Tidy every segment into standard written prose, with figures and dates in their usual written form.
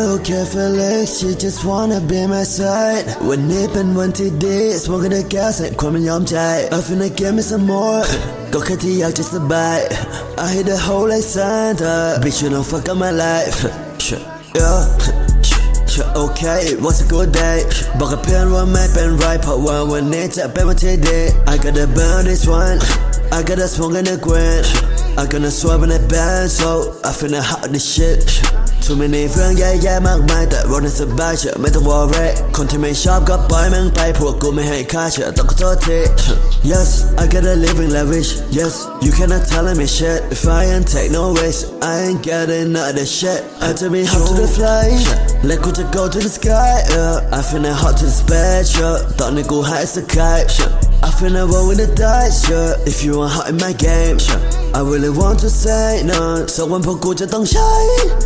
โอเค Felix she just wanna be my side วันนี้เป็นวันที่ดี smoking the gas ให้ความมันยอมใจ I finna give me some more ก็แค่ที่อยากจะสบาย I hit the hole like Santa bitch you don't fuck up my life yeah okay it was a good day บอกกับเพื่อนว่าไม่เป็นไรเพราะว่าวันนี้จะเป็นวันที่ดี I gotta burn this one I gotta smoke in the ground I gonna swerve in the band so I finna hot this shit Too many เรื่องแย่ๆมากมายแต่รถนั้นสบายเชื่อไม่ต้อง worry คนที่ไม่ชอบก็ปล่อยมันไปพวกกูไม่ให้ค่าเชื่อต้องขอโทษที Yes I gotta live in lavish Yes you cannot tell me shit If I ain't take no risk I ain't getting none of that shit I to be hot to the fly และกูจะ go to the sky I finna hot to the space ตอนนี้กู high as a kite I finna roll with the dice If you want hot in my game I really want to say no สักวันพวกกูจะต้องใช้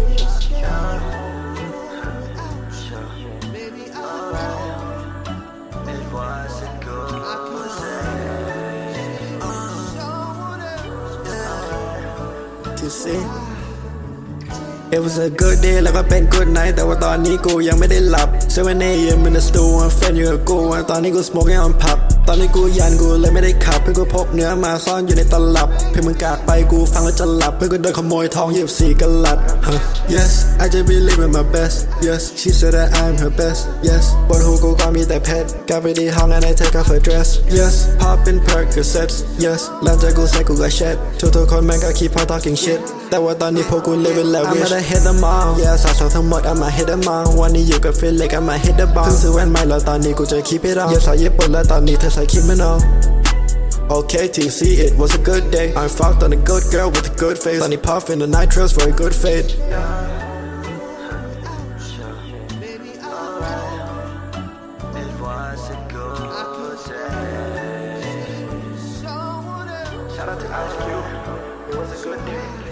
You see It was a good day แล้วก็เป็น good night แต่ว่าตอนนี้กูยังไม่ได้หลับ 7 AM in the stool เฟรนอยู่กับกูตอนนี้กู smoking on pub ตอนนี้กูยันกูเลยไม่ได้ขับเพื่อนกูพกเนื้อมาซ่อนอยู่ในตลับเพื่อนมึงกากไปกูฟังแล้วจะหลับเพื่อนกูโดนขโมยทอง24 กะลัด Yes I just be living my best Yes she said that I'm her best Yes บนหูกูก็มีแต่เพชรกลับไปที่ห้องand I take off her dress Yes popping Percocets Yes หลังจากกูใส่กูก็เช็ดทุกคนแม่งก็ keep on talking shit แต่ว่าตอนนี้พวกกู living lavish I'ma hit them all Yeah สาวๆทั้งหมด I'ma hit them all วันนี้อยู่กับ Felix I'ma hit the ball เพิ่งซื้อแว่นใหม่แล้วตอนนี้กูจะ keep it on Yeah สาวญี่ปุ่นแล้วตอนนี้เธอใส่คิโมโนOkay, TC, it was a good day. I fucked on a good girl with a good face. Sunny puff in the nitrous for a good fate. Baby, alright. It was a good day. Shout out to Ice Cube. It was a good day.